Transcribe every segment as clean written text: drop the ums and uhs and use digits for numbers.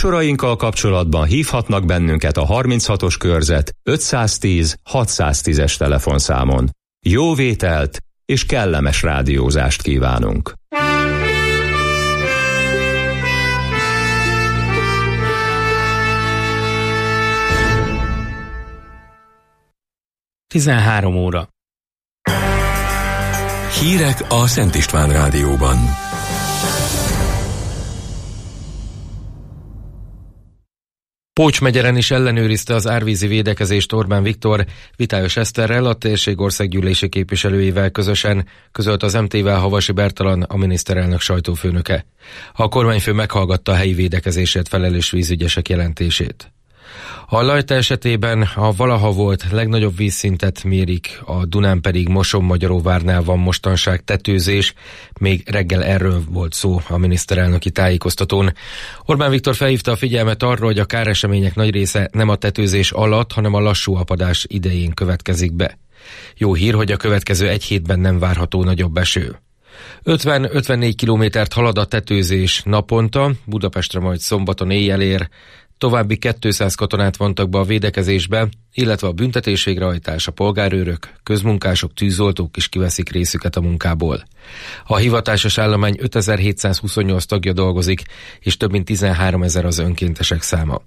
Műsorainkkal kapcsolatban hívhatnak bennünket a 36-os körzet 510 610-es telefonszámon. Jó vételt és kellemes rádiózást kívánunk! Tizenhárom óra. Hírek a Szent István Rádióban. Pócs megyeren is ellenőrizte az árvízi védekezést Orbán Viktor, Vitályos Eszterrel, a térség országgyűlési képviselőivel közösen, közölt az MT-vel Havasi Bertalan, a miniszterelnök sajtófőnöke. A kormányfő meghallgatta a helyi védekezésért felelős vízügyesek jelentését. A Lajta esetében a valaha volt legnagyobb vízszintet mérik, a Dunán pedig Moson-Magyaróvárnál van mostanság tetőzés, még reggel erről volt szó a miniszterelnöki tájékoztatón. Orbán Viktor felhívta a figyelmet arra, hogy a káresemények nagy része nem a tetőzés alatt, hanem a lassú apadás idején következik be. Jó hír, hogy a következő egy hétben nem várható nagyobb eső. 50-54 kilométert halad a tetőzés naponta, Budapestre majd szombaton éjjel ér. További 200 katonát vontak be a védekezésbe, illetve a büntetés végrehajtás, a polgárőrök, közmunkások, tűzoltók is kiveszik részüket a munkából. A hivatásos állomány 5728 tagja dolgozik, és több mint 13 000 az önkéntesek száma.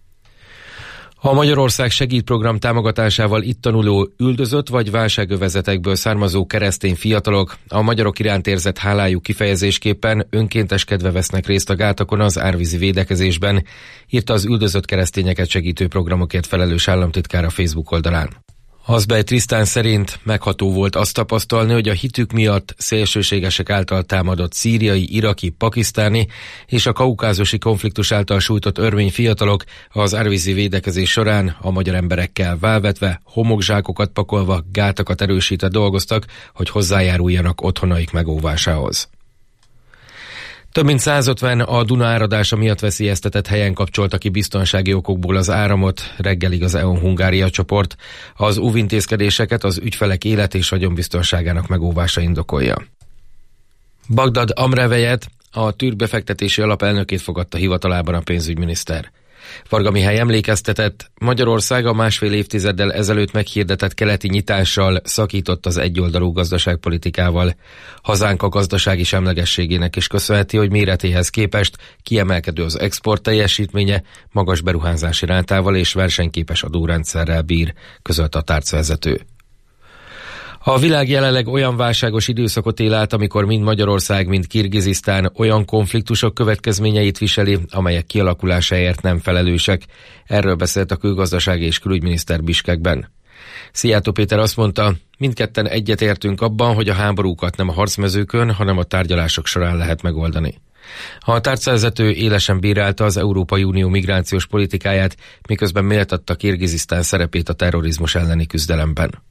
A Magyarország segítprogram támogatásával itt tanuló, üldözött vagy válságövezetekből származó keresztény fiatalok a magyarok iránt érzett hálájuk kifejezésképpen önkénteskedve vesznek részt a gátakon az árvízi védekezésben, írta az üldözött keresztényeket segítő programokért felelős államtitkár a Facebook oldalán. Azbej Trisztán szerint megható volt azt tapasztalni, hogy a hitük miatt szélsőségesek által támadott szíriai, iraki, pakisztáni és a kaukázusi konfliktus által sújtott örmény fiatalok az árvízi védekezés során a magyar emberekkel válvetve, homokzsákokat pakolva, gátakat erősítve dolgoztak, hogy hozzájáruljanak otthonaik megóvásához. Több mint 150 a Duna áradása miatt veszélyeztetett helyen kapcsolta ki biztonsági okokból az áramot, reggelig az E.ON Hungária csoport. Az óvintézkedéseket az ügyfelek élet és vagyonbiztonságának megóvása indokolja. Bagdad Amrevejet, a türk befektetési alap elnökét fogadta hivatalában a pénzügyminiszter. Varga Mihály emlékeztetett, Magyarország a másfél évtizeddel ezelőtt meghirdetett keleti nyitással szakított az egyoldalú gazdaságpolitikával. Hazánk a gazdasági semlegességének is köszönheti, hogy méretéhez képest kiemelkedő az export teljesítménye, magas beruházási rátával és versenyképes adórendszerrel bír, közölte a tárcavezető. A világ jelenleg olyan válságos időszakot él át, amikor mind Magyarország, mind Kirgizisztán olyan konfliktusok következményeit viseli, amelyek kialakulásáért nem felelősek. Erről beszélt a külgazdasági és külügyminiszter Biskekben. Szijjártó Péter azt mondta, mindketten egyetértünk abban, hogy a háborúkat nem a harcmezőkön, hanem a tárgyalások során lehet megoldani. A tárcavezető élesen bírálta az Európai Unió migrációs politikáját, miközben méltatta Kirgizisztán szerepét a terrorizmus elleni küzdelemben.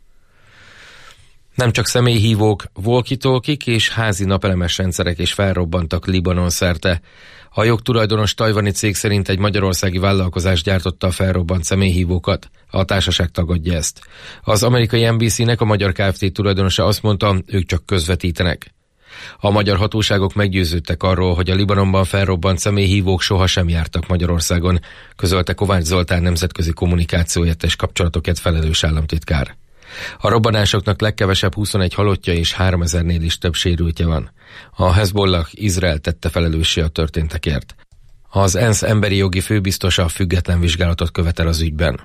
Nem csak személyhívók, walkie-talkiek és házi napelemes rendszerek is felrobbantak Libanon szerte. A jogtulajdonos tajvani cég szerint egy magyarországi vállalkozás gyártotta a felrobbant személyhívókat. A társaság tagadja ezt. Az amerikai NBC-nek a magyar Kft. Tulajdonosa azt mondta, ők csak közvetítenek. A magyar hatóságok meggyőződtek arról, hogy a Libanonban felrobbant személyhívók sohasem jártak Magyarországon, közölte Kovács Zoltán nemzetközi kommunikációért és kapcsolatokért felelős államtitkár. A robbanásoknak legkevesebb 21 halottja és 3000-nél is több sérültje van. A Hezbollah Izrael tette felelőssé a történtekért. Az ENSZ emberi jogi főbiztosa független vizsgálatot követel az ügyben.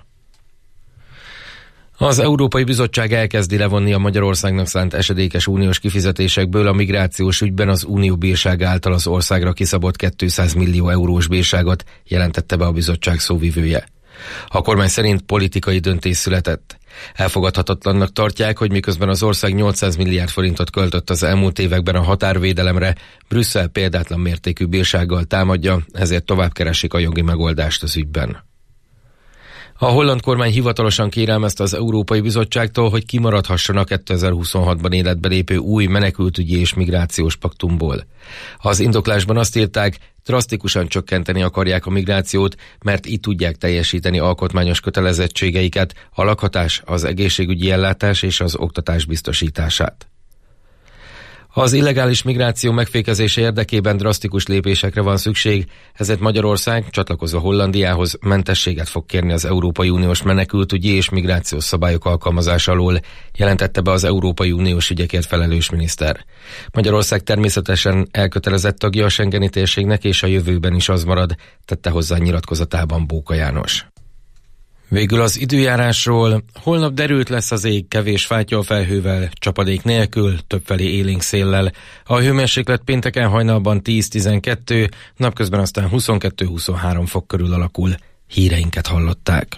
Az Európai Bizottság elkezdi levonni a Magyarországnak szánt esedékes uniós kifizetésekből a migrációs ügyben az unió bírsága által az országra kiszabott 200 millió eurós bírságot, jelentette be a bizottság szóvivője. A kormány szerint politikai döntés született. Elfogadhatatlannak tartják, hogy miközben az ország 800 milliárd forintot költött az elmúlt években a határvédelemre, Brüsszel példátlan mértékű bírsággal támadja, ezért tovább keresik a jogi megoldást az ügyben. A holland kormány hivatalosan kérelmezte az Európai Bizottságtól, hogy kimaradhasson a 2026-ban életbe lépő új menekültügyi és migrációs paktumból. Az indoklásban azt írták, drasztikusan csökkenteni akarják a migrációt, mert így tudják teljesíteni alkotmányos kötelezettségeiket, a lakhatás, az egészségügyi ellátás és az oktatás biztosítását. Az illegális migráció megfékezése érdekében drasztikus lépésekre van szükség, ezért Magyarország, csatlakozva Hollandiához, mentességet fog kérni az Európai Uniós menekültügyi és migrációs szabályok alkalmazása alól, jelentette be az Európai Uniós ügyekért felelős miniszter. Magyarország természetesen elkötelezett tagja a schengeni térségnek, és a jövőben is az marad, tette hozzá nyilatkozatában Bóka János. Végül az időjárásról. Holnap derült lesz az ég, kevés fátyolfelhővel, csapadék nélkül, többfelé élénk széllel. A hőmérséklet pénteken hajnalban 10-12, napközben aztán 22-23 fok körül alakul. Híreinket hallották.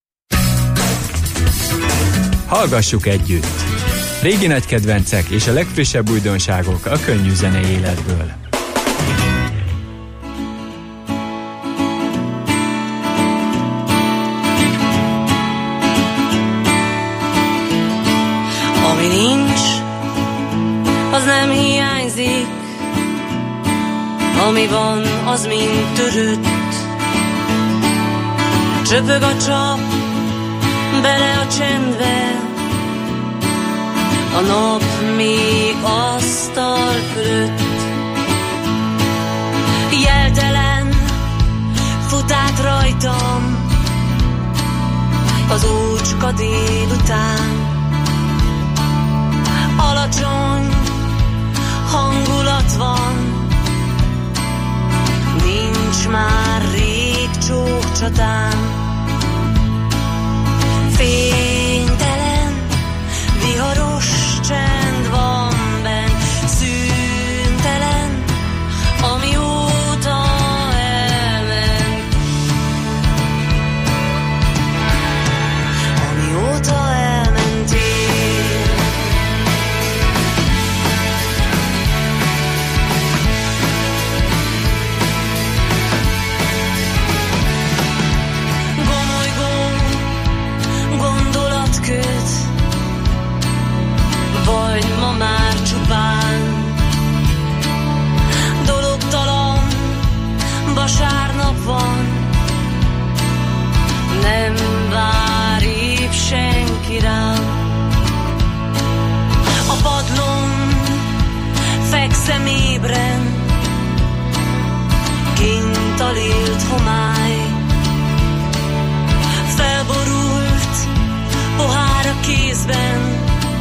Hallgassuk együtt! Régi nagy kedvencek és a legfrissebb újdonságok a könnyű zenei életből. Ami nincs, az nem hiányzik, ami van, az mind törött. Csöpög a csap bele a csendbe, a nap még asztal fölött. Jeltelen fut át rajtam az ócska délután. Alacsony hangulat van, nincs már rég csókcsatán. Fénytelen, viharos csend van benn, szüntelen, amióta elment. Amióta elmentél. Vagy ma már csupán dologtalan vasárnap van, nem vár épp senki rám. A padlón fekszem ébren, kint a lélt homály, felborult pohár a kézben.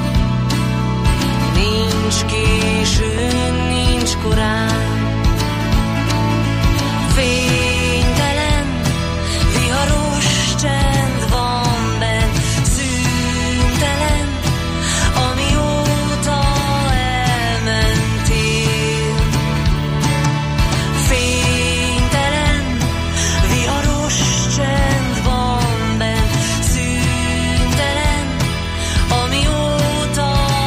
Nincs későn, nincs korán. Fénytelen, viharos csend van benn, szüntelen, amióta elmentél. Fénytelen, viharos csend van benn, szüntelen, amióta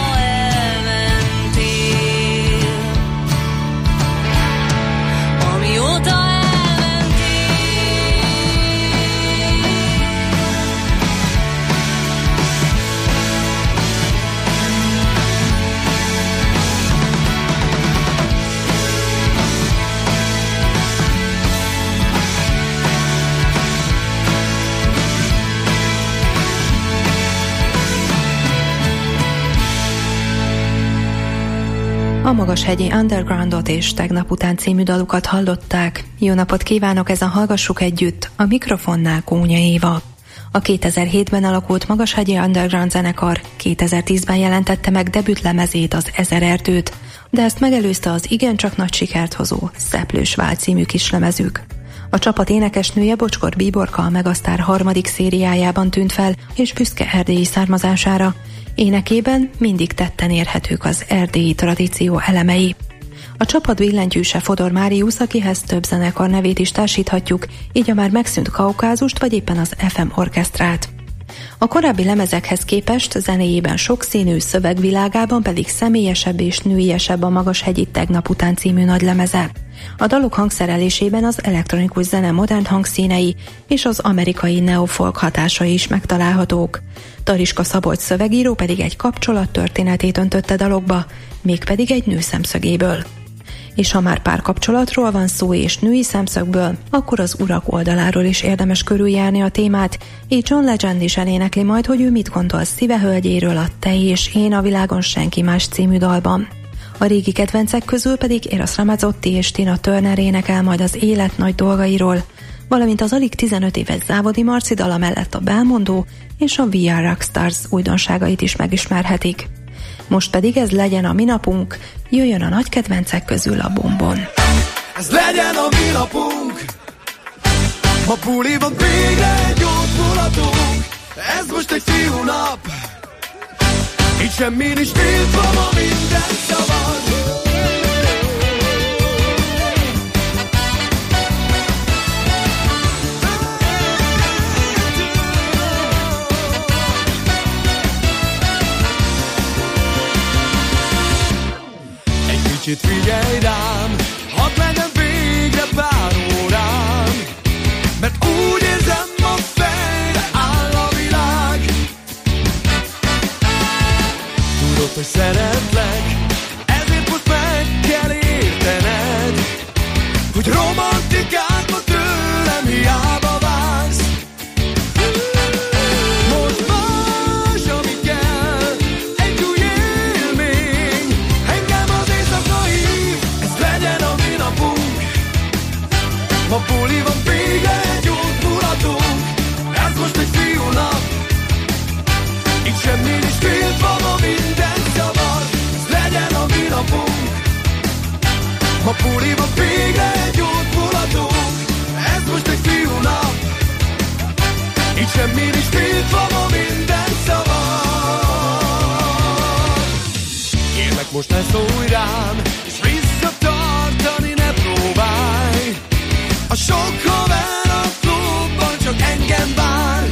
A Magashegyi Undergroundot és Tegnap után című dalukat hallották. Jó napot kívánok, ez a Hallgassuk együtt, a mikrofonnál Kónya Éva. A 2007-ben alakult Magashegyi Underground zenekar 2010-ben jelentette meg debütlemezét, az Ezer erdőt, de ezt megelőzte az igencsak nagy sikert hozó Szeplős Vál című kislemezük. A csapat énekesnője Bocskor Bíborka a Megasztár harmadik szériájában tűnt fel, és büszke erdélyi származására. Énekében mindig tetten érhetők az erdélyi tradíció elemei. A csapat billentyűse Fodor Máriusz, akihez több zenekar nevét is társíthatjuk, így a már megszűnt Kaukázust vagy éppen az FM orkesztrát. A korábbi lemezekhez képest zenéjében sokszínű, szövegvilágában pedig személyesebb és nőiesebb a Magashegyi Tegnap után című nagylemeze. A dalok hangszerelésében az elektronikus zene modern hangszínei és az amerikai neofolk hatásai is megtalálhatók. Tariska Szabolcs szövegíró pedig egy kapcsolat történetét öntötte dalokba, mégpedig egy nő szemszögéből. És ha már párkapcsolatról van szó és női szemszögből, akkor az urak oldaláról is érdemes körüljárni a témát, így John Legend is elénekli majd, hogy ő mit gondol szívehölgyéről a Te és én a világon senki más című dalban. A régi kedvencek közül pedig Eros Ramazzotti és Tina Turner énekel majd az élet nagy dolgairól, valamint az alig 15 éves Závodi Marci dala mellett a Belmondó és a We Are Rockstars újdonságait is megismerhetik. Most pedig ez legyen a mi napunk, jöjjön a nagy kedvencek közül a Bombon. Ez legyen a mi napunk, ma buliban végre egy jófulatunk, ez most egy fiú nap, itt semmi nincs tiltva, ma minden szabad. Kicsit figyelj rám, hadd legyen végre pár órám, mert úgy érzem, a fejre áll a világ. Tudod, hogy szeretlek, ezért most meg kell értened, hogy romantikátba tőlem hiába vársz. Most más, ami kell, egy új élmény, engem az éjszaka hív, ez legyen a mi napunk. Ma buli van vége, egy útmulatunk, ez most egy fiú nap, itt semmi nincs tiltva, ma minden szabad, ez legyen a mi napunk. Ma buli van vége, egy útmulatunk, ez most egy fiú nap, itt semmi nincs tiltva, ma minden szabad. Kérlek, most ne szólj rám, és visszatartani ne próbálj. A sok haver a klubban csak engem vár.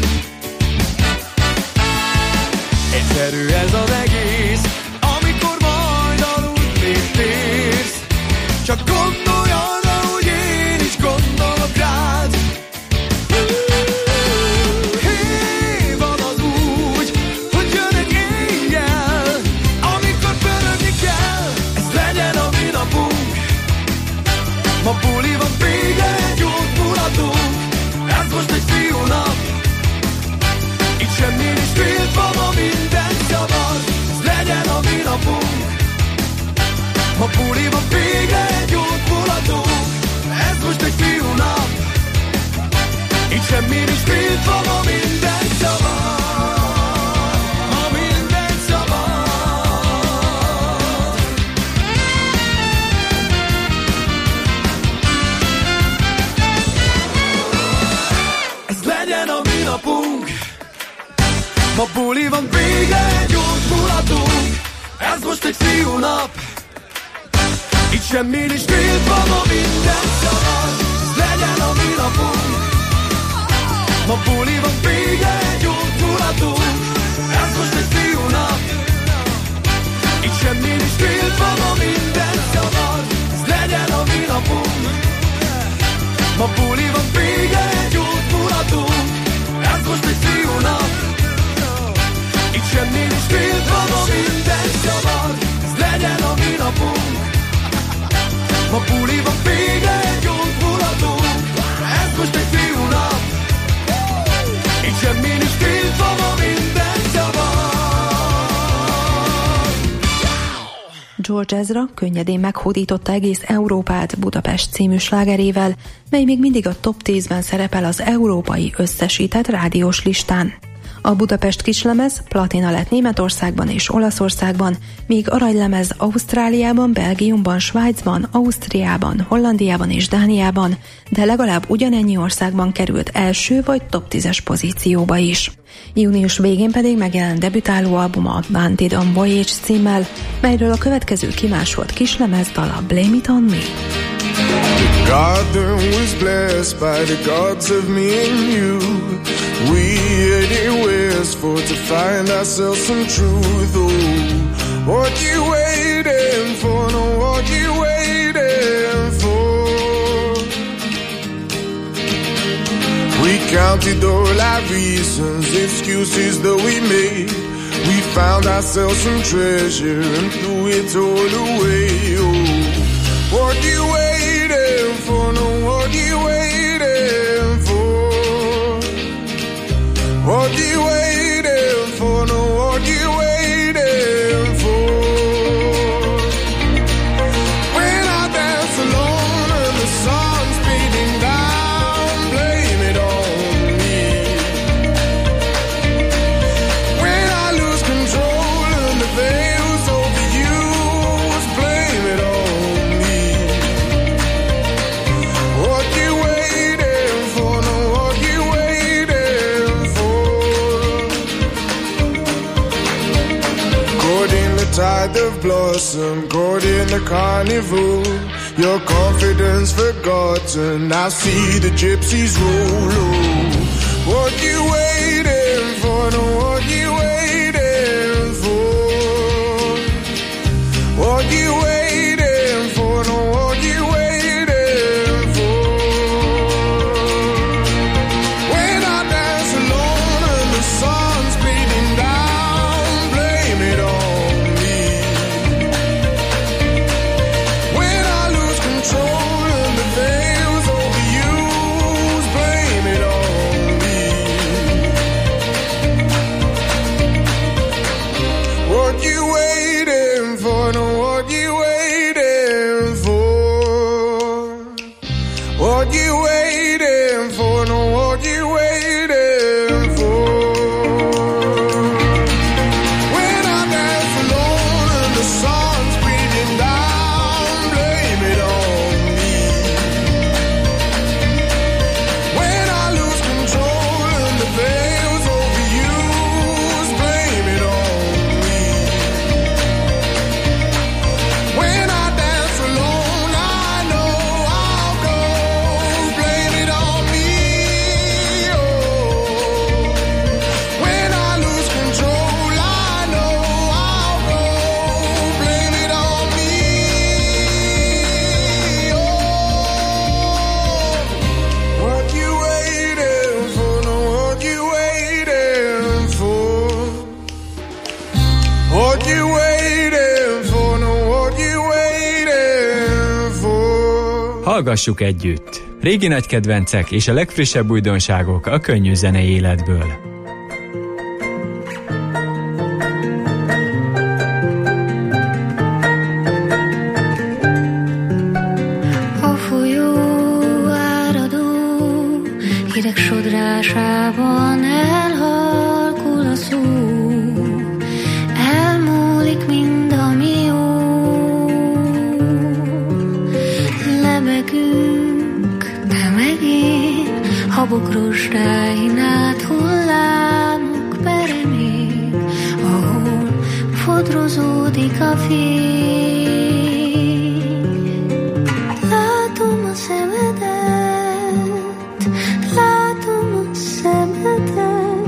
Egyszerű ez az egész, amikor majd aludni térsz. Csak gondolj arra, hogy én is gondolok rád. Hé, van az úgy, hogy jön egy éjjel, amikor pörögni kell, ez legyen a mi napunk. Ma buli van vége, egy útmulatunk, ez most egy fiú nap, itt semmi nincs tiltva, ma minden szabad, ez legyen a mi napunk. Ma buli van vége, egy útmulatunk, ez most egy fiú nap, itt semmi nincs tiltva, ma minden szabad, ma minden szabad. Ez legyen a mi napunk, ma buli van vége, egy útmulatunk, ez most egy fiú nap, itt semmi nincs tiltva, ma minden szabad, ez legyen a mi napunk. Ma buli van vége, egy útmulatunk, ez most egy fiú nap, itt semmi nincs tiltva, ma minden szabad, ez legyen a mi napunk. Ma buli van vége, egy útmulatunk, ez most egy fiú nap, itt semmi nincs tiltva, ma minden szabad, ez legyen a mi napunk. Ma buli van vége, egy útmulatunk, ez most egy fiú nap, itt semmi nincs tiltva, ma minden szabad. George Ezra könnyedén meghódította egész Európát Budapest című slágerével, mely még mindig a top 10-ben szerepel az európai összesített rádiós listán. A Budapest kislemez platina lett Németországban és Olaszországban, míg aranylemez Ausztráliában, Belgiumban, Svájcban, Ausztriában, Hollandiában és Dániában, de legalább ugyanennyi országban került első vagy top 10-es pozícióba is. Június végén pedig megjelent debütáló albuma Wanted on Voyage címmel, melyről a következő kimásolt kislemez dala Blame It On Me. The garden was blessed by the gods of me and you. We heading westward to find ourselves some truth. Oh, what you waiting for? No, what you waiting for? We counted all our reasons, excuses that we made. We found ourselves some treasure and threw it all away. Oh, what you waiting for? No, what you waiting for? What you waiting for? No, what you waiting for? pride of blossom, caught in the carnival. Your confidence forgotten, I see the gypsies roll. What you waiting for? No, what you waiting for? What you waiting for? No, what you waiting for? When I dance alone and the sun's beating down, blame it on me. When I lose control and the veil's overused, blame it on me. What you waiting for? No, what you waiting for? What you waiting for? No, what you waiting for? When I dance alone and the sun's beating down, blame it on me. When I lose control and the veil's overused, blame it on me. When I dance alone, I know I'll go, blame it on me. Oh, when I lose control, I know I'll go, blame it on me. Oh, what you waiting for? No, what you waiting for? What you waiting for? No, what you waiting for? Hallgassuk együtt! Régi nagy kedvencek és a legfrissebb újdonságok a könnyű zenei életből. A folyó áradó hideg sodrásában elhalkul a szó, elmúlik mind, ami jó. Lebegünk, te meg én, habok rozsdáin át hullámok peremén, ahol fodrozódik a fény. Látom a szemedet, látom a szemedet,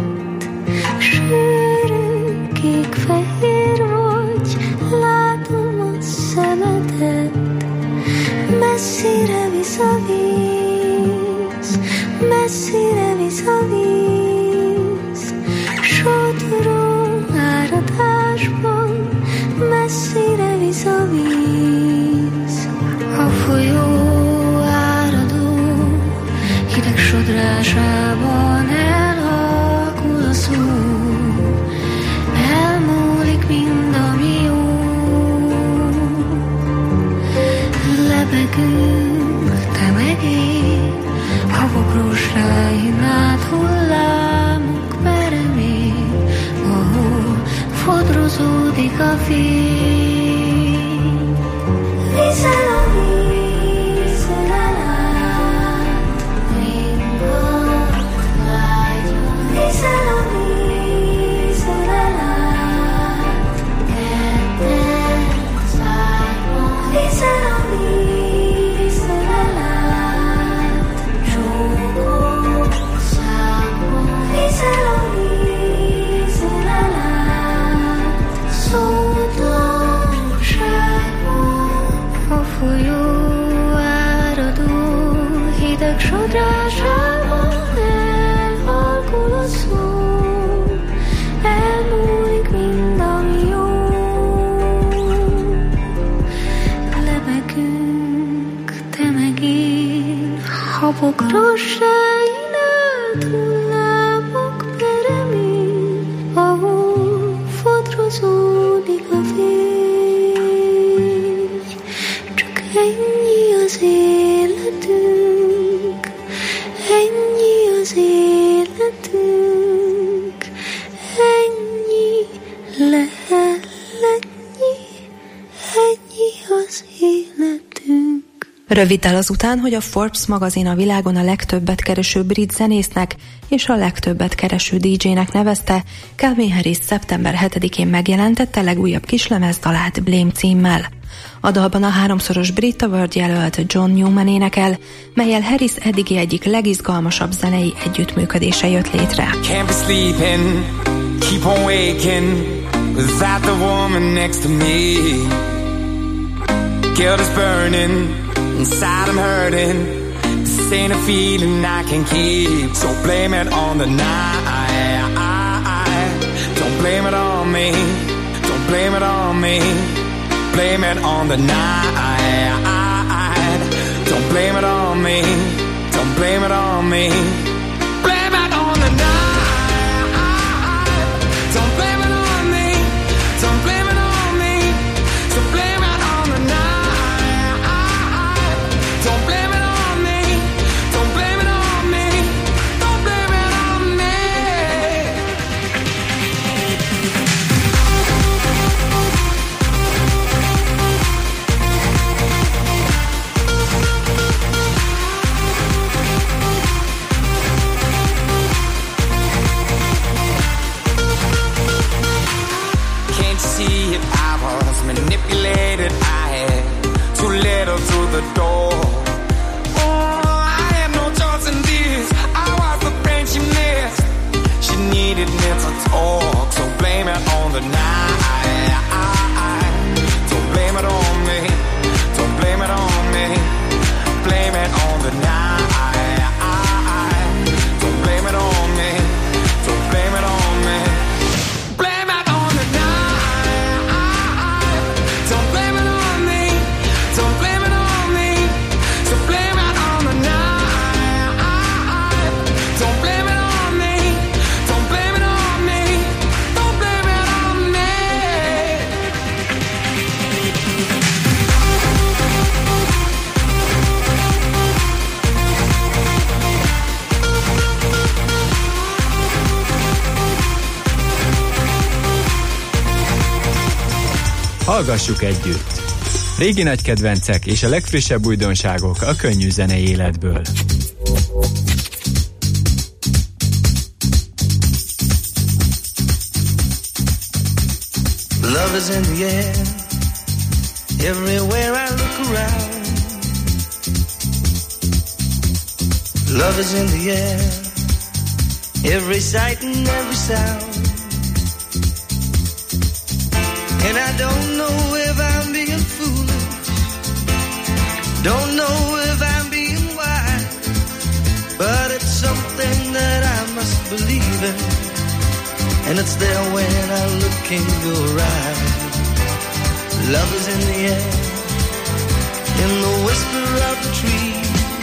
sűrű, kék-fehér vagy, látom a szemedet. Messzire visz a víz, messzire visz a víz, sodró áradásban, messzire visz a víz. A folyó áradó hideg sodrásában elhalkul a szó, elmúlik mind, ami jó. Lebegünk, te meg én, habok rozsdáin át hullámok peremén, ahol fodrozódik a fény. Viszel a vízzel át, ringok lágyban. Viszel a vízzel át, ketten szárban. Viszel a vízzel át, csókok számban. Viszel a vízzel át, szótlanságban. A folyó áradó hideg sodrásában elhalkul a szó, elmúlik mind, ami jó. Lebegünk, te meg én, habok rozsdáin át hullámok peremén, ahol fodrozódik a fény. Csak ennyi az életünk, ennyi az életünk, ennyi lehet, ennyi az életünk. Röviddel azután, hogy a Forbes magazin a világon a legtöbbet kereső brit zenésznek és a legtöbbet kereső DJ-nek nevezte, Calvin Harris szeptember 7-én megjelentette legújabb kislemezdalát Blame címmel. A dalban a 3-szoros Brit Award jelölt John Newman énekel, mellyel Harris eddigi egyik legizgalmasabb zenei együttműködése jött létre. Can't be sleeping, keep on waking, without the woman next to me. Guilt is burning, inside I'm hurting, this ain't a feeling I can keep, so blame it on the night, don't blame it on me, don't blame it on me. Blame it on the night. Don't blame it on me. Don't blame it on me. Blame it on the night. Don't blame it on me. Don't blame it on me. So blame it on the night. Don't blame it on me. Don't blame it on me. Don't blame it on me. See it, I was manipulated. I had too little through the door. Oh, I had no choice in this. I was the friend she missed. She needed me to talk, so blame it on the night. Don't blame it on me. Don't blame it on me. Blame it on the night. Don't blame it on me. Don't blame it on me. Blame it on the night. Hallgassuk együtt! Régi nagy kedvencek és a legfrissebb újdonságok a könnyű zenei életből. Love is in the air, everywhere I look around. Love is in the air, every sight and every sound. And I don't know if I'm being foolish, don't know if I'm being wise, but it's something that I must believe in, and it's there when I look in your eyes. Love is in the air, in the whisper of the tree.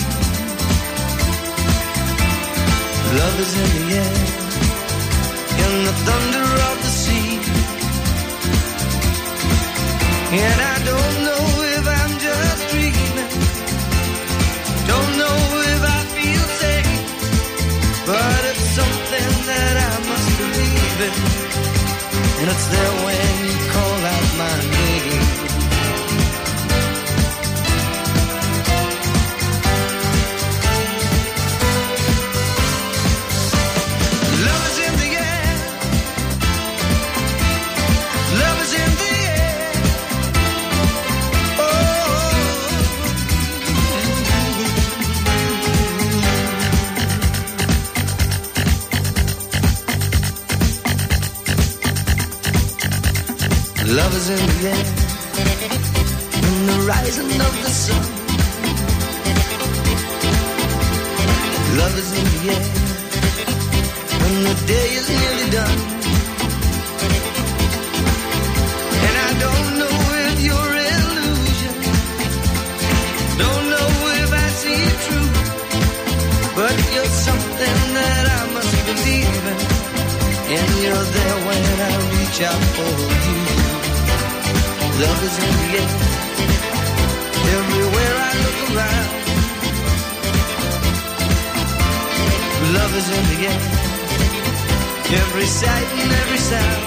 Love is in the air, in the thunder of the sea. And I don't know if I'm just dreaming, don't know if I feel safe, but it's something that I must believe in, and it's there when you call out my name. Love is in the air, love is in the air. Love is in the air, in the rising of the sun. Love is in the air, when the day is nearly done. And I don't know if you're illusion, don't know if I see it true, but you're something that I must believe in, and you're there when I reach out for you. Love is in the air, everywhere I look around. Love is in the air, every sight and every sound.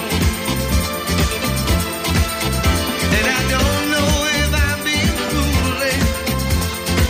And I don't know if I'm being foolish,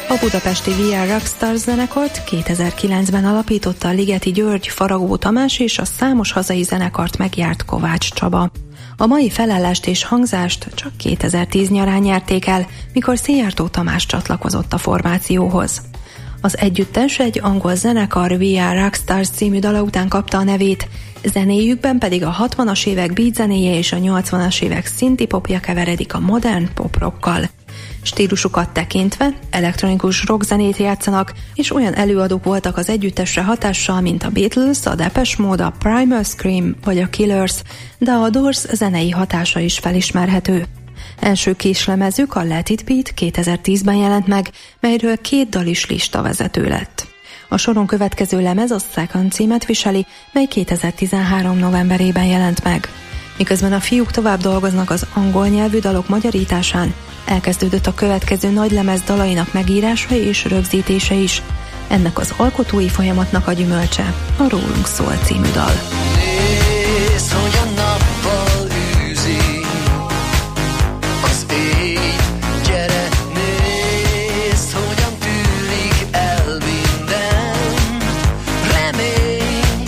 A budapesti VR Rockstars zenekart 2009-ben alapította a Ligeti György, Faragó Tamás és a számos hazai zenekart megjárt Kovács Csaba. A mai felállást és hangzást csak 2010 nyarán nyerték el, mikor Szijjártó Tamás csatlakozott a formációhoz. Az együttes egy angol zenekar VR Rockstars című dala után kapta a nevét, zenéjükben pedig a 60-as évek beat zenéje és a 80-as évek szinti-popja keveredik a modern pop-rockkal. Stílusukat tekintve elektronikus rockzenét játszanak, és olyan előadók voltak az együttesre hatással, mint a Beatles, a Depeche Mode, a Primal Scream vagy a Killers, de a Doors zenei hatása is felismerhető. Első kislemezük, a Let It Beat 2010-ben jelent meg, melyről 2 dal is listavezető lett. A soron következő lemez a Second címet viseli, mely 2013 novemberében jelent meg. Miközben a fiúk tovább dolgoznak az angol nyelvű dalok magyarításán, elkezdődött a következő nagy lemez dalainak megírása és rögzítése is. Ennek az alkotói folyamatnak a gyümölcse a Rólunk szól című dal. Nézd, hogy a nappal űzi az éj, gyere, nézd, hogyan tűnik el minden remény.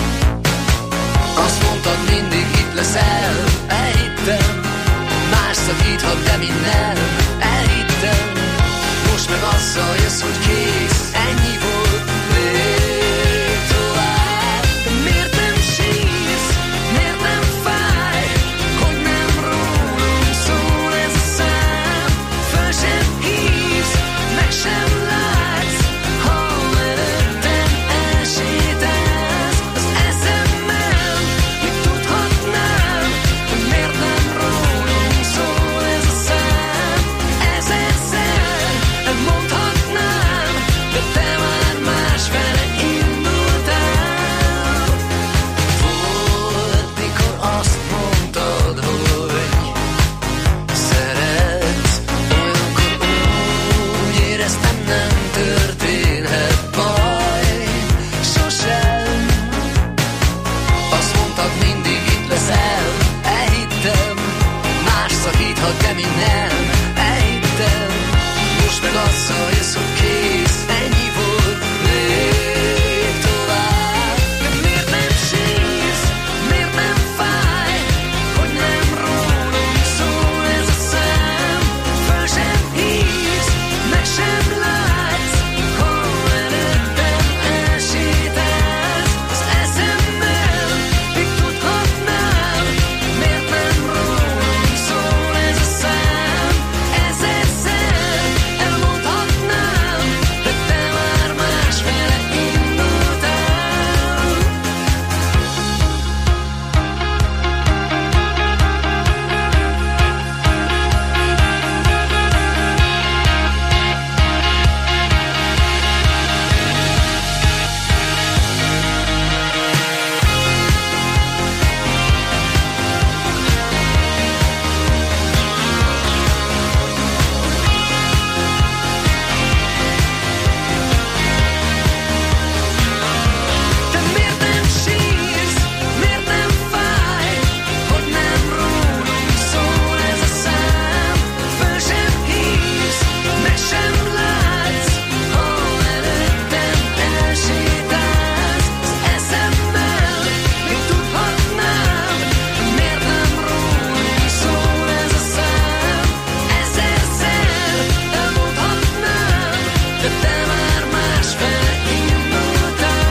Azt mondtad, mindig itt leszel, elhittem, más szakíthat, de minden elhittem. Most meg azzal jössz, hogy kész, ennyi volt, lépj tovább. De miért nem sírsz, miért nem fáj, hogy nem rólunk szól ez a szám. Föl sem hívsz, meg sem látsz, ha előttem elsétálsz. Az eszemmel, mit tudhatnám, hogy miért nem rólunk szól ez a szám. Ezerszer elmondhatnám, de te már másfele indultál. Volt, mikor azt mondtad, hogy szeretsz, olyankor úgy éreztem, nem történhet baj, sosem. Azt mondtad, mindig itt leszel, elhittem, más szakíthat, de mi nem, elhittem. Most meg azzal jössz, hogy kész, ennyi volt, lépj tovább. De miért nem sírsz, miért nem fáj, hogy nem rólunk szól ez a szám. Föl sem hívsz, meg sem látsz, ha előttem elsétálsz. Az eszemmel, még tudhatnám, miért nem rólunk szól ez a szám. Ezerszer elmondhatnám, de te már másfele indultál. De miért nem sírsz, miért nem fáj, hogy nem rólunk szól ez a szám. Föl sem hívsz, meg sem látsz, ha előttem elsétálsz. Az eszemmel, még tudhatnám, miért nem rólunk szól ez a szám. Ezerszer elmondhatnám, de te már másfele indultál.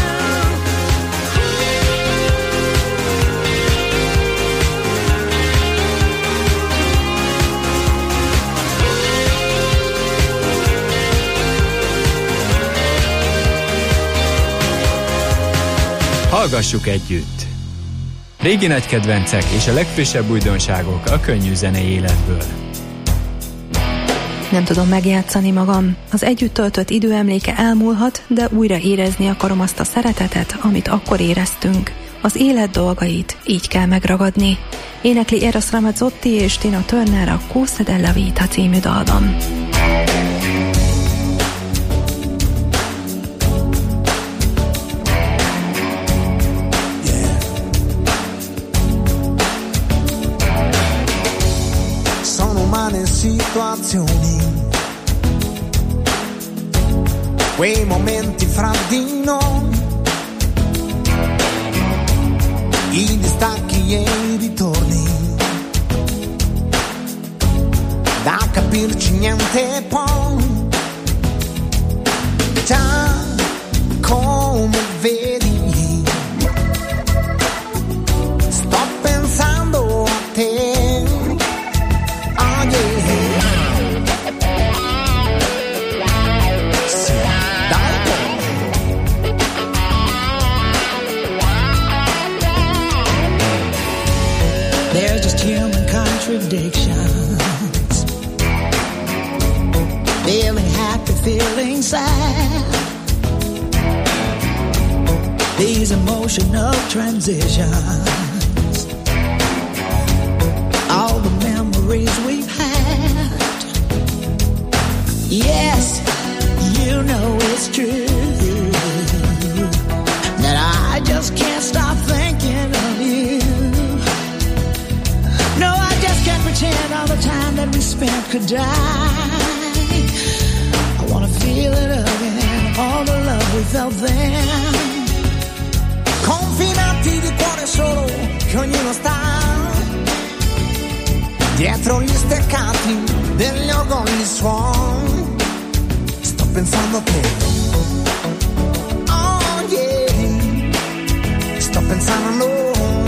Hallgassuk együtt! Régi nagy kedvencek és a legfrissebb újdonságok a könnyű zenei életből. Nem tudom megjátszani magam. Az együtt töltött időemléke elmúlhat, de újra érezni akarom azt a szeretetet, amit akkor éreztünk. Az élet dolgait így kell megragadni. Énekli Eros Ramazzotti és Tina Turner a Cosa della Vita című dalban. Sono umane situazioni quei momenti fra di noi, i distacchi e i ritorni, da capirci niente poi, già come vedi, sto pensando a te, oh yeah. Sì, there's just human contradictions, feeling happy, feeling sad, these emotional transitions, all the memories we've had. Yes, you know it's true that I just can't stop thinking of you. No, I just can't pretend all the time that we spent could die. I wanna feel it again, all the love we felt then. Confinati di cuore solo, che ognuno sta dietro gli steccati degli orgogli suoni. Sto pensando a te, oh yeah, sto pensando a noi.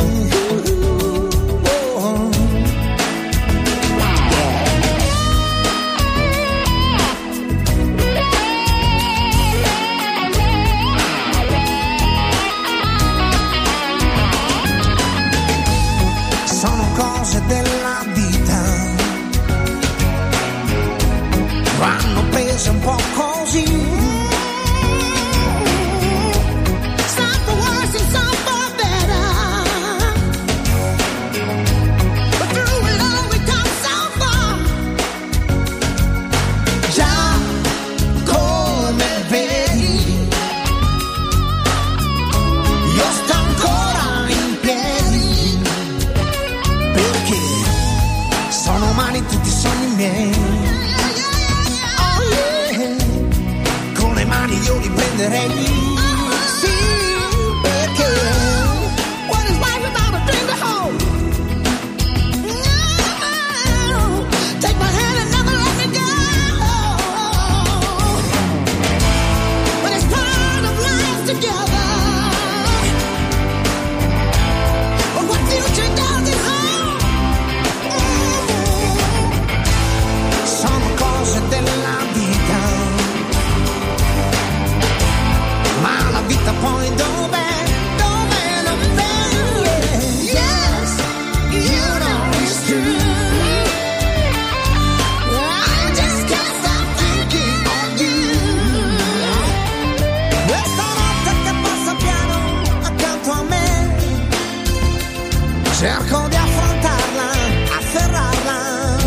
Della vita vanno prese un po' così, some for worse and some for better, but through it all we come so far. Già come vedi, io sto ancora in piedi, sono umani tutti i sogni miei. Oh yeah, con le mani io li prenderei. Sì, perché what is life without a dream to hold? No, take my hand and never let me go. But it's part of life together. But what future does it hold? Della vita, ma la vita poi dov'è? Dov'è? Yes, you know it's true. I just can't stop thinking of you. Questa notte che passa piano accanto a me, cerco di affrontarla, afferrarla.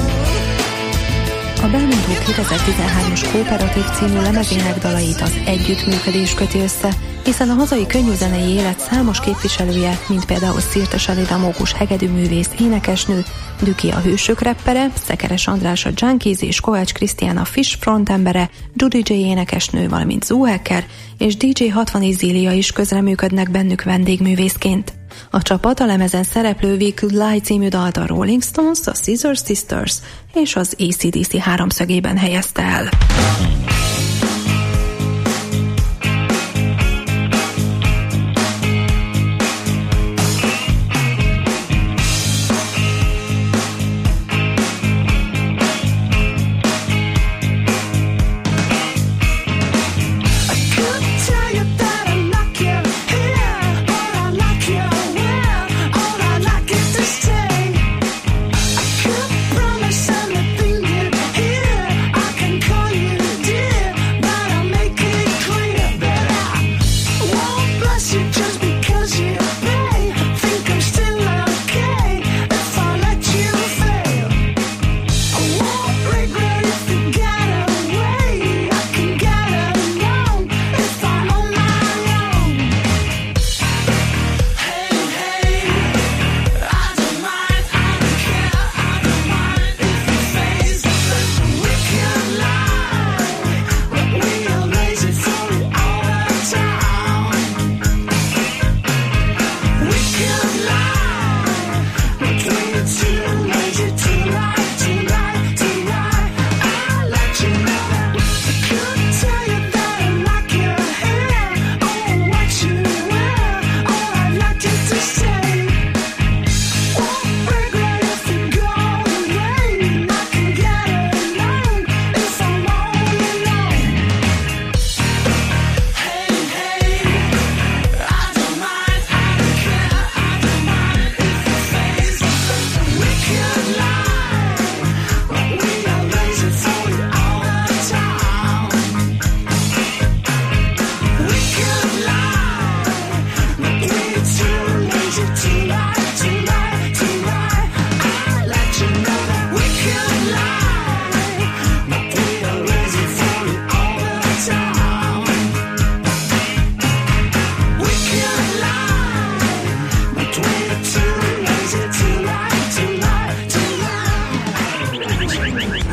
A Belmondo 2013-as Kooperatív című lemezének dalait az együttműködés köti össze, hiszen a hazai könnyűzenei élet számos képviselője, mint például Szirtes Alida mókus hegedűművész, énekesnő, Düki a Hősök reppere, Szekeres András a Junkies és Kovács Krisztián a Fish frontembere, Judy J énekesnő, valamint Zoo Hacker és DJ 60 Izília is közreműködnek bennük vendégművészként. A csapat a lemezen szereplő We Could Lie című dalt a Rolling Stones, a Scissor Sisters és az AC/DC háromszögében helyezte el. Promise anything you hear, I can call you dear.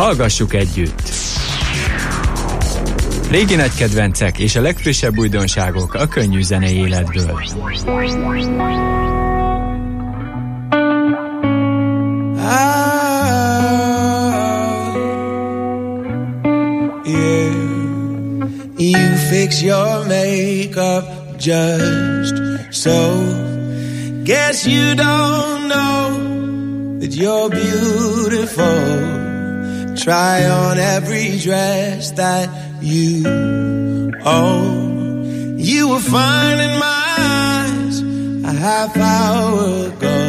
Hallgassuk együtt! Régi nagy kedvencek és a legfrissebb újdonságok a könnyű zenei életből. You fix your makeup just so. Guess you don't know that you're beautiful. Try on every dress that you own. You were fine in my eyes a half hour ago.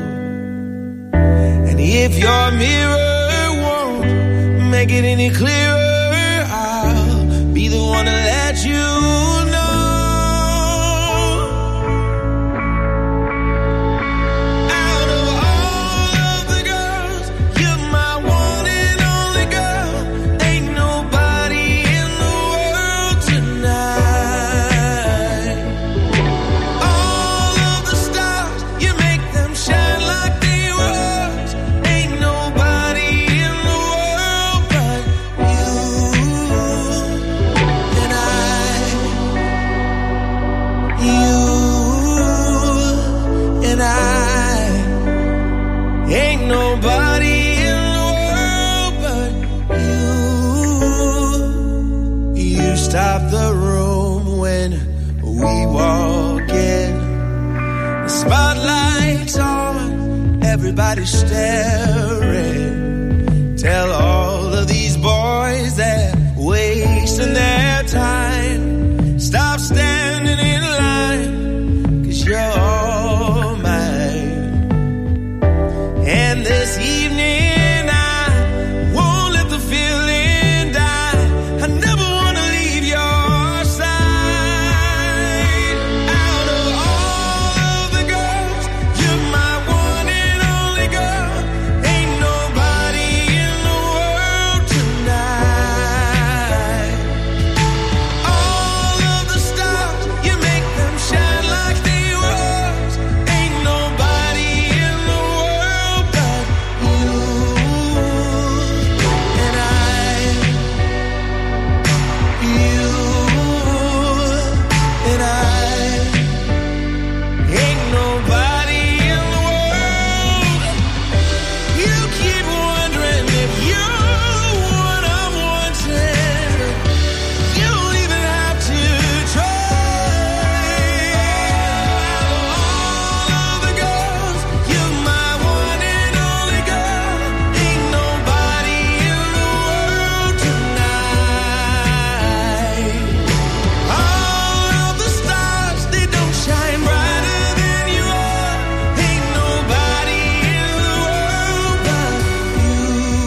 And if your mirror won't make it any clearer, be the one to let you know. Out of all of the girls, you're my one and only girl. Ain't nobody in the world tonight. All of the stars, you make them shine like they were. Ain't nobody in the world but you. Ain't nobody in the world but you. You stop the room when we walk in. The spotlight's on, everybody's staring. Tell all of these boys they're wasting their time. Stop standing in line, 'cause you're all mine. And this evening I won't let the feeling die. I never wanna leave your side. Out of all of the girls, you're my one and only girl. Ain't nobody in the world tonight. All of the stars, you make them shine like they were. Ain't nobody in the world but you and I. You and I. Ain't nobody in the world. You keep wondering if you're what I'm wanting. You don't even have to try. All of the girls, you're my one and only girl. Ain't nobody in the world tonight. All of the stars, they don't shine brighter than you are. Ain't nobody in the world but you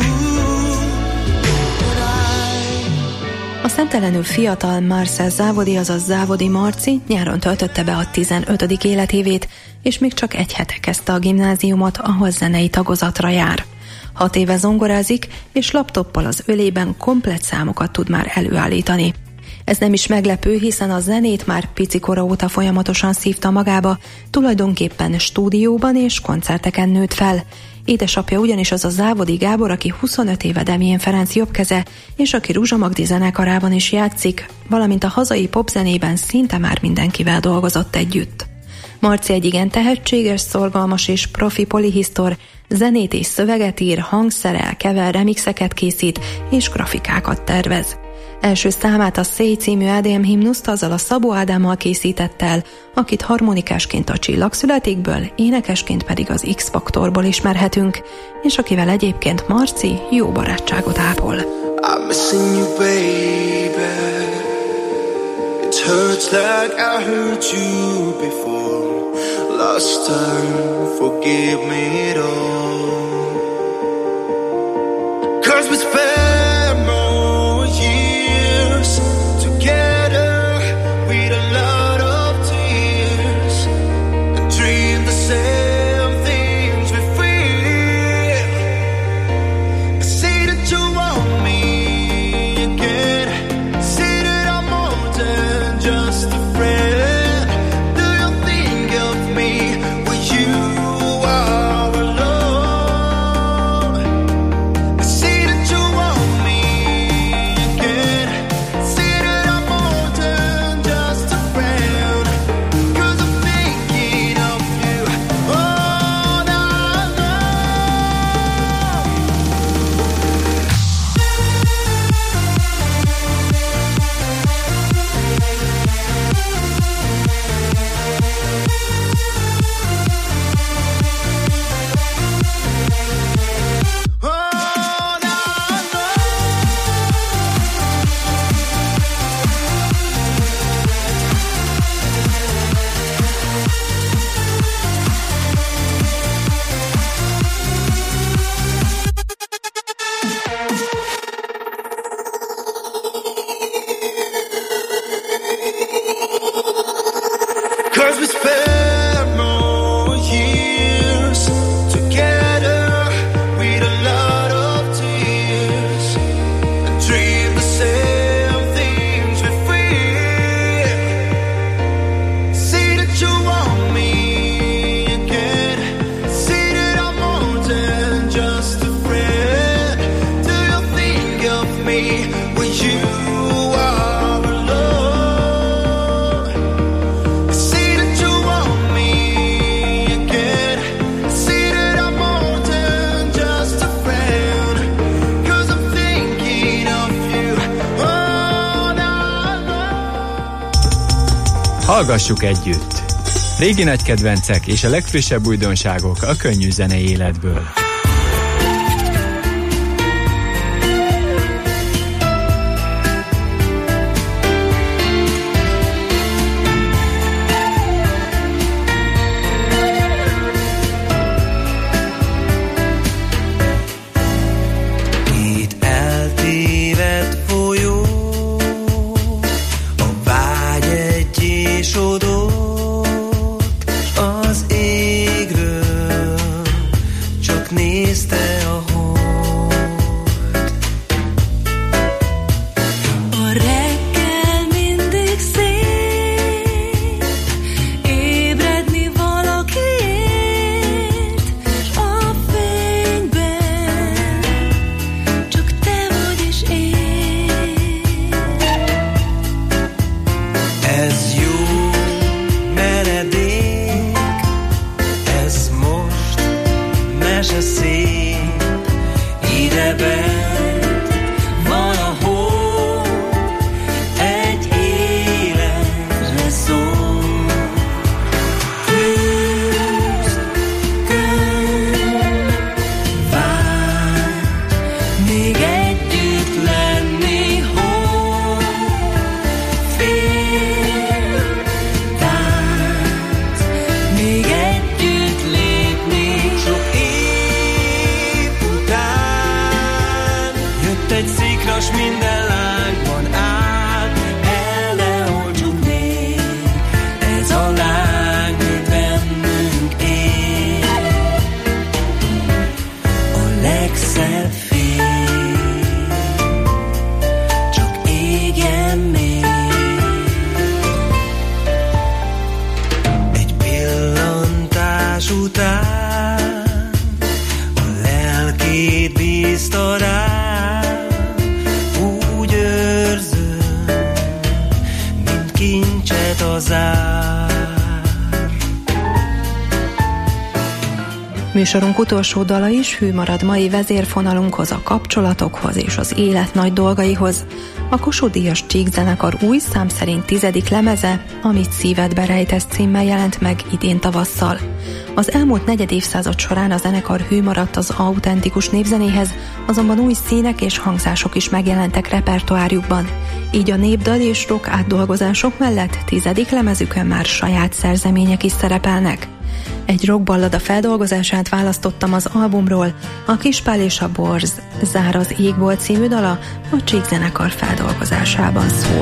and I. A szemtelenül fiatal Marcel Závodi, azaz Závodi Marci nyáron töltötte be a 15. életévét, és még csak egy hete kezdte a gimnáziumot, ahol zenei tagozatra jár. 6 éve zongorázik, és laptoppal az ölében komplett számokat tud már előállítani. Ez nem is meglepő, hiszen a zenét már picikora óta folyamatosan szívta magába, tulajdonképpen stúdióban és koncerteken nőtt fel. Édesapja ugyanis az a Závodi Gábor, aki 25 éve Demjén Ferenc jobbkeze, és aki Ruzsa Magdi zenekarában is játszik, valamint a hazai popzenében szinte már mindenkivel dolgozott együtt. Marci egy igen tehetséges, szorgalmas és profi polihisztor, zenét és szöveget ír, hangszerel, kever, remixeket készít és grafikákat tervez. Első számát, a Széj című EDM himnuszt azzal a Szabó Ádámmal készített el, akit harmonikásként a Csillagszületékből, énekesként pedig az X-Faktorból ismerhetünk, és akivel egyébként Marci jó barátságot ápol. I'm missing you, baby. It hurts like I hurt you before. Last time, forgive me it all. 'Cause we spent more years together with a lot of tears and dreamed the same things we feel. I say that you want me again. Say that I'm more than just a friend. Do you think of me when you are alone? Hallgassuk együtt! Régi nagy kedvencek és a legfrissebb újdonságok a könnyű zenei életből. Műsorunk utolsó dala is hű marad mai vezérfonalunkhoz, a kapcsolatokhoz és az élet nagy dolgaihoz. A Kossuth Díjas Csíkzenekar új szám szerint 10. lemeze, Amit szívedbe rejtesz címmel jelent meg idén tavasszal. Az elmúlt negyed évszázad során a zenekar hű maradt az autentikus népzenéhez, azonban új színek és hangzások is megjelentek repertoárjukban. Így a népdal és rock átdolgozások mellett 10. lemezükön már saját szerzemények is szerepelnek. Egy rockballada feldolgozását választottam az albumról, a Kispál és a Borz Zár az égból című dala a Csíkzenekar feldolgozásában szól.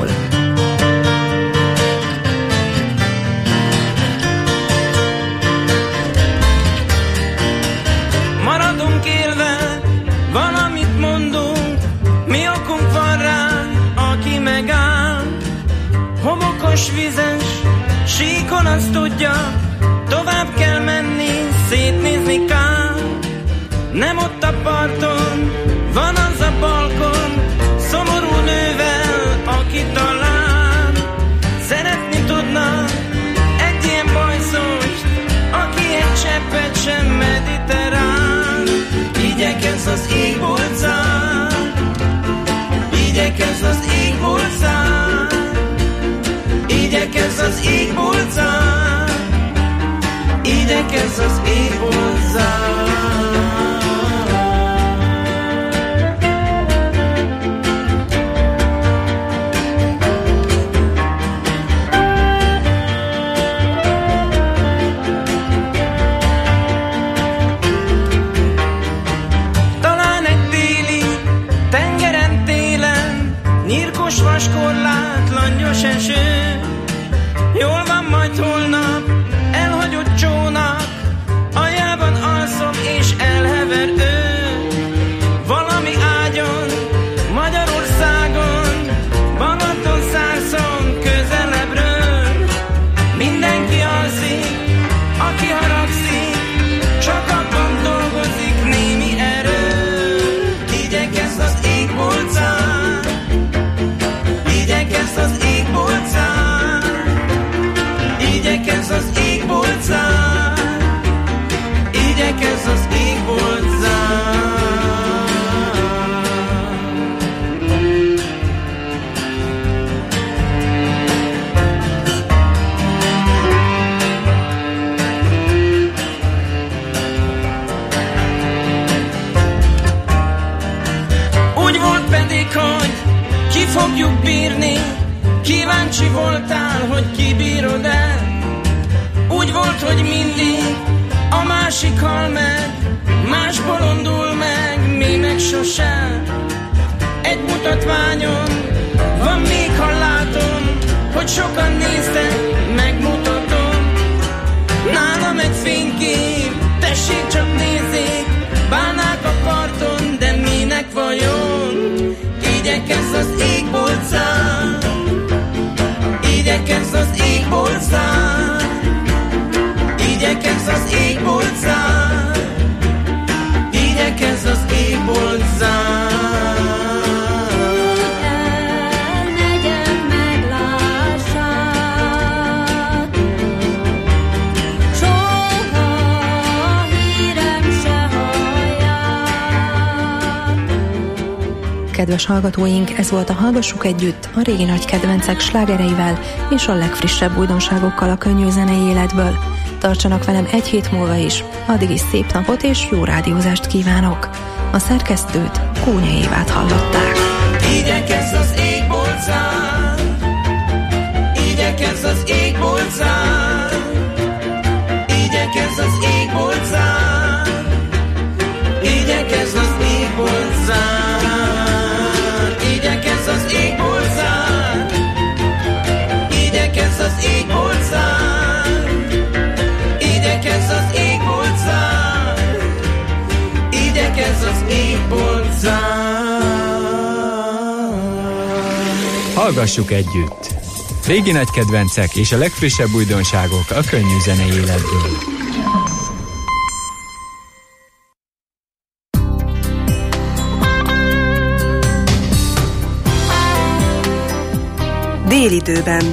Maradunk élve, valamit mondunk, mi okunk van rá, aki megáll. Homokos, vizes, síkon azt tudja, tovább kell menni, szétnézni kár. Nem ott a parton, van az a balkon, szomorú nővel, aki talán szeretni tudna egy ilyen bajszost, aki egy cseppet sem mediterrán. Igyekez az égbolcán, igyekez az égbolcán, igyekez az égbolcán, igyekez az ég hozzá. Talán egy téli tengeren télen, nyírkos vaskorlát, langyos eső. Jól van, majd holnap elhagyott csónak, tudjuk bírni. Kíváncsi voltál, hogy kibírod el. Úgy volt, hogy mindig a másik hal meg, más bolondul meg, mi meg sosem. Egy mutatványon van még, ha látom, hogy sokan néztek, megmutatom. Nálam egy fénykép, tessék csak nézzék, bálnák a parton, de minek vajon? Igyekezz az égbolt szám, igyekezz az égbolt szám, igyekezz az égbolt szám, igyekezz az égbolt szám. Kedves hallgatóink, ez volt a Hallgassuk Együtt, a régi nagy kedvencek slágereivel és a legfrissebb újdonságokkal a könnyű zenei életből. Tartsanak velem egy hét múlva is, addig is szép napot és jó rádiózást kívánok. A szerkesztőt, Kónya Évát hallották. Igyekezz az égbolt szám, igyekezz az égbolt szám, igyekezz az égbolt szám, igyekezz az égbolt szám. Igyekezz az égbolt szám, igyekezz az égbolt szám, igyekezz az égbolt szám, igyekezz az égbolt szám. Hallgassuk együtt! Régi nagy kedvencek és a legfrissebb újdonságok a könnyű zenei életből. Délidőben.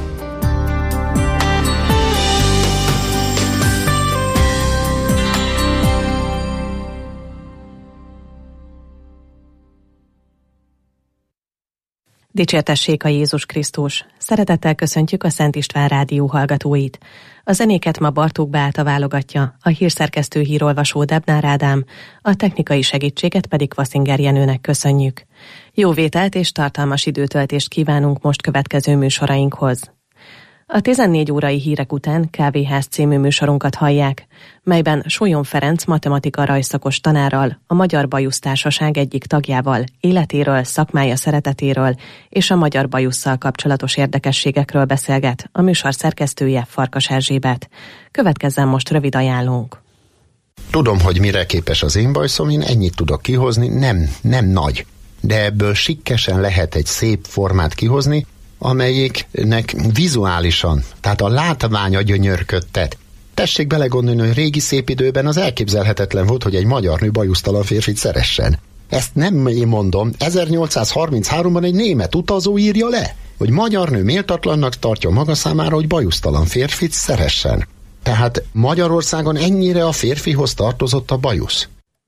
Dicsértessék a Jézus Krisztus! Szeretettel köszöntjük a Szent István Rádió hallgatóit. A zenéket ma Bartók Beáta válogatja, a hírszerkesztő hírolvasó Debnár Ádám, a technikai segítséget pedig Vaszinger Jenőnek köszönjük. Jó vételt és tartalmas időtöltést kívánunk most következő műsorainkhoz. A 14 órai hírek után Kávéház című műsorunkat hallják, melyben Sólyom Ferenc matematika rajzszakos tanárral, a Magyar Bajusz Társaság egyik tagjával életéről, szakmája szeretetéről és a magyar bajusszal kapcsolatos érdekességekről beszélget a műsor szerkesztője, Farkas Erzsébet. Következzen most rövid ajánlónk. Tudom, hogy mire képes az én bajszom, én ennyit tudok kihozni, nem nagy, de ebből sikkesen lehet egy szép formát kihozni, amelyiknek vizuálisan, tehát a látványa gyönyörködtet. Tessék belegondolni, hogy régi szép időben az elképzelhetetlen volt, hogy egy magyar nő bajusztalan férfit szeressen. Ezt nem én mondom, 1833-ban egy német utazó írja le, hogy magyar nő méltatlannak tartja maga számára, hogy bajusztalan férfit szeressen. Tehát Magyarországon ennyire a férfihoz tartozott a bajusz.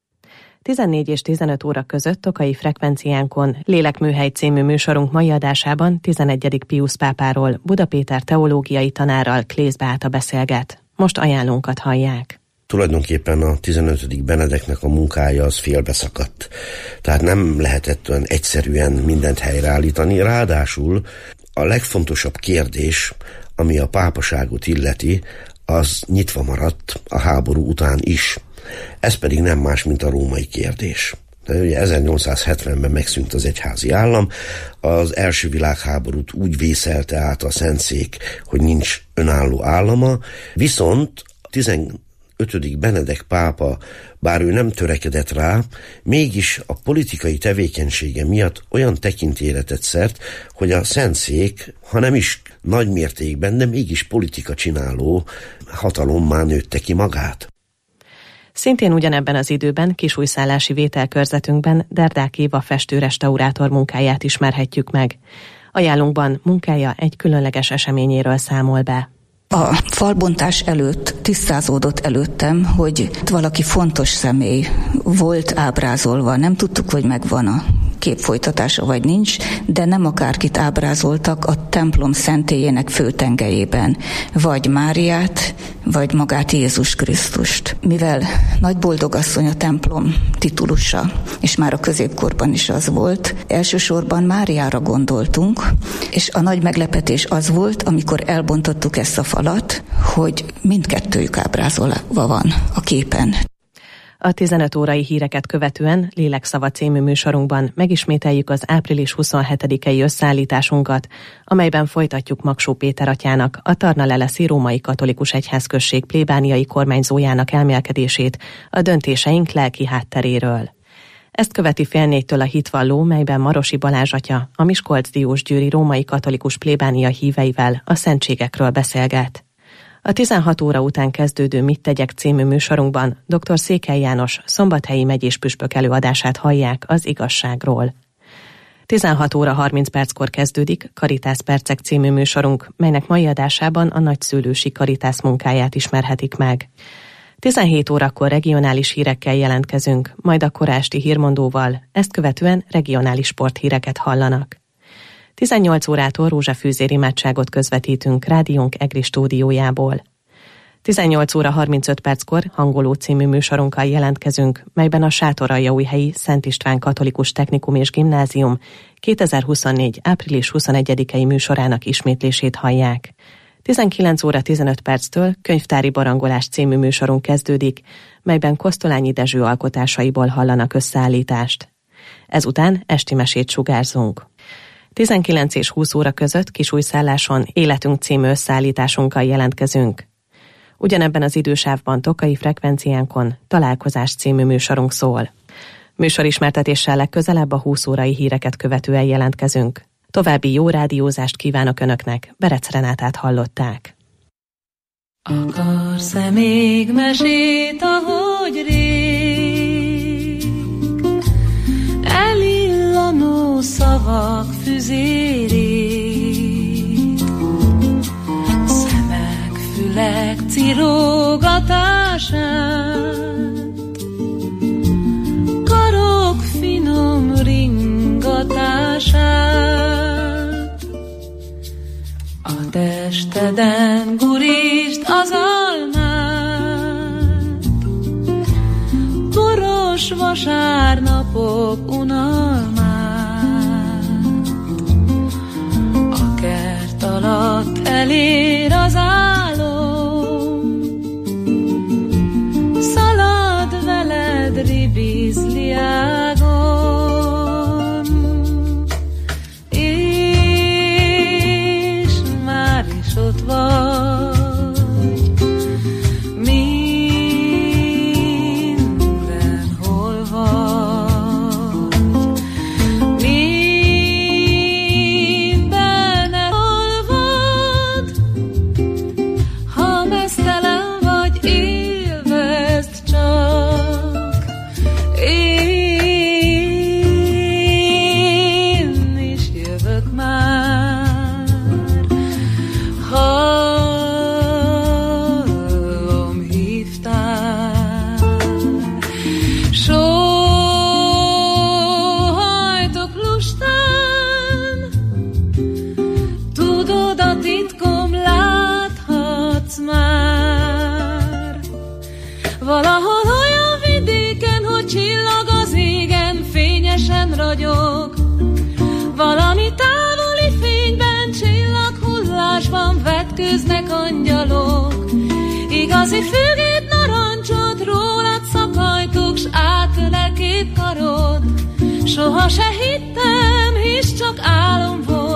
14 és 15 óra között Tokai frekvenciánkon Lélekműhely című műsorunk mai adásában 11. Piusz pápáról, Buda Péter teológiai tanárral Klész Beáta beszélget. Most ajánlónkat hallják. Tulajdonképpen a 15. Benedeknek a munkája az félbeszakadt. Tehát nem lehetett olyan egyszerűen mindent helyreállítani. Ráadásul a legfontosabb kérdés, ami a pápaságot illeti, az nyitva maradt a háború után is. Ez pedig nem más, mint a római kérdés. De ugye 1870-ben megszűnt az egyházi állam, az első világháborút úgy vészelte át a Szentszék, hogy nincs önálló állama, viszont 15. Benedek pápa, bár ő nem törekedett rá, mégis a politikai tevékenysége miatt olyan tekintélyre tett szert, hogy a Szentszék, ha nem is nagy mértékben, de mégis politika csináló hatalommá nőtte ki magát. Szintén ugyanebben az időben kisújszállási vételkörzetünkben Derdák Éva festő-restaurátor munkáját ismerhetjük meg. Ajánlunkban munkája egy különleges eseményéről számol be. A falbontás előtt tisztázódott előttem, hogy valaki fontos személy volt ábrázolva. Nem tudtuk, hogy megvan a képfolytatása vagy nincs, de nem akárkit ábrázoltak a templom szentélyének főtengelyében, vagy Máriát, vagy magát Jézus Krisztust. Mivel nagy boldogasszony a templom titulusa, és már a középkorban is az volt, elsősorban Máriára gondoltunk, és a nagy meglepetés az volt, amikor elbontottuk ezt a falat, hogy mindkettőjük ábrázolva van a képen. A 15 órai híreket követően Lélekszava című műsorunkban megismételjük az április 27-i összeállításunkat, amelyben folytatjuk Magsó Péter atyának, a Tarna-Leleszi Római Katolikus Egyházközség plébániai kormányzójának elmélkedését a döntéseink lelki hátteréről. Ezt követi 3:30 a Hitvalló, melyben Marosi Balázs atya a Miskolc-Diósgyőri Római Katolikus plébánia híveivel a szentségekről beszélget. A 16 óra után kezdődő Mit tegyek című műsorunkban dr. Székely János szombathelyi megyés püspök előadását hallják az igazságról. 16 óra 30 perckor kezdődik Karitász Percek című műsorunk, melynek mai adásában a nagyszülősi Karitász munkáját ismerhetik meg. 17 órakor regionális hírekkel jelentkezünk, majd a kora esti hírmondóval, ezt követően regionális sporthíreket hallanak. 18 órától rózsafűzér imádságot közvetítünk rádiónk EGRI stúdiójából. 18 óra 35 perckor Hangoló című műsorunkkal jelentkezünk, melyben a Sátoraljaújhelyi Szent István Katolikus Technikum és Gimnázium 2024. április 21-i műsorának ismétlését hallják. 19 óra 15 perctől Könyvtári Barangolás című műsorunk kezdődik, melyben Kosztolányi Dezső alkotásaiból hallanak összeállítást. Ezután esti mesét sugárzunk. 19 és 20 óra között Kisújszálláson Életünk című összeállításunkkal jelentkezünk. Ugyanebben az idősávban Tokai frekvenciánkon Találkozás című műsorunk szól. Műsorismertetéssel legközelebb a 20 órai híreket követően jelentkezünk. További jó rádiózást kívánok Önöknek, Berec Renátát hallották. Akarsz-e még mesét, ahogy rég? Elillanó szavak füzérét, szemek, fülek cirógatását, karok finom ringatását. A testeden gurítsd az almát, boros vasárnapok unalmát. A kert alatt elér az álom, szalad veled ribizliágon, és már is ott vagy, mindenhol vagy, mindenhol vagy. Ha meztelen vagy, élvezd csak, én is jövök már. Hallom, hívtál, sóhajtok lustán, tudod, a titkom láthatsz már. Valahol olyan vidéken, hogy csillag az égen, fényesen ragyog, valami távoli fényben, csillaghullásban vetkőznek angyalok. Igazi fügét, narancsot rólad szakajtok, s átölel két karod. Soha se hittem, hisz csak álom volt.